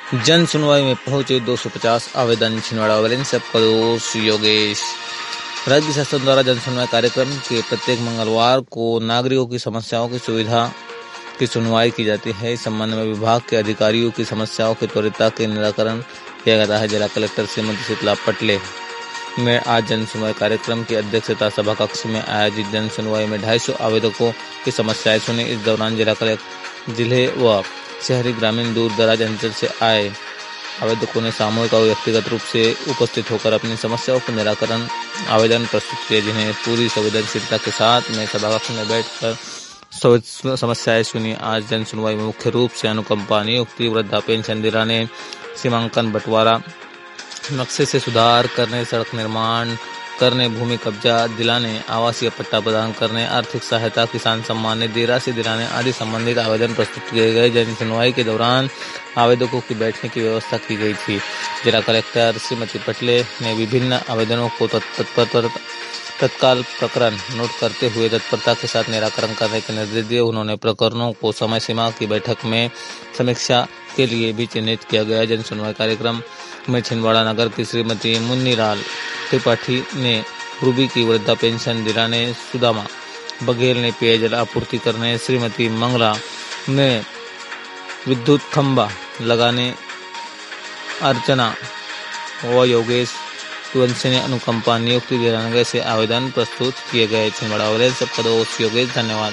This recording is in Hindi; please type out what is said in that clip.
जन सुनवाई में पहुंचे 250 आवेदन। छिंदवाड़ा वैलेंस सबका दोस्त योगेश। राज्य शासन द्वारा जन सुनवाई कार्यक्रम के प्रत्येक मंगलवार को नागरिकों की समस्याओं की सुविधा की सुनवाई की जाती है। इस संबंध में विभाग के अधिकारियों की समस्याओं के त्वरितता के निराकरण किया जाता है। जिला कलेक्टर श्रीमती शीतला पटले में आज जन सुनवाई कार्यक्रम की अध्यक्षता सभा कक्ष में आयोजित जन सुनवाई में 250 आवेदकों की समस्याएं सुनी। इस दौरान जिले व शहरी ग्रामीण दूर दराज अंचल से आए आवेदकों ने सामूहिक और व्यक्तिगत रूप से उपस्थित होकर अपनी समस्याओं के निराकरण आवेदन प्रस्तुत किए, जिन्हें पूरी संवेदनशीलता के साथ में सभाकक्ष में बैठकर समस्याएं सुनी। आज जन सुनवाई में मुख्य रूप से अनुकंपा नियुक्ति, वृद्धा पेंशन दिलाने, सीमांकन बंटवारा, नक्शे से सुधार करने, सड़क निर्माण करने, भूमि कब्जा दिलाने, आवासीय पट्टा प्रदान करने, आर्थिक सहायता, किसान सम्मान निधि राशि दिलाने आदि संबंधित आवेदन प्रस्तुत किए गए। जन सुनवाई के दौरान आवेदकों की बैठने की व्यवस्था की गई थी। जिला कलेक्टर श्रीमती पटले ने विभिन्न आवेदनों को तत्काल प्रकरण नोट करते हुए तत्परता के साथ निराकरण करने के निर्देश दिए। उन्होंने प्रकरणों को समय सीमा की बैठक में समीक्षा के लिए भी चिन्हित किया गया। जन सुनवाई कार्यक्रम में छिंदवाड़ा नगर की श्रीमती मुन्नीलाल त्रिपाठी ने रूबी की वृद्धा पेंशन दिलाने, सुदामा बघेल ने पेयजल आपूर्ति करने, श्रीमती मंगला ने विद्युत खंबा लगाने, अर्चना व योगेश वंशी ने अनुकंपा नियुक्ति दिलाने से आवेदन प्रस्तुत किए गए। छिंदवाड़ा वैलेंस सबका दोस्त योगेश। धन्यवाद।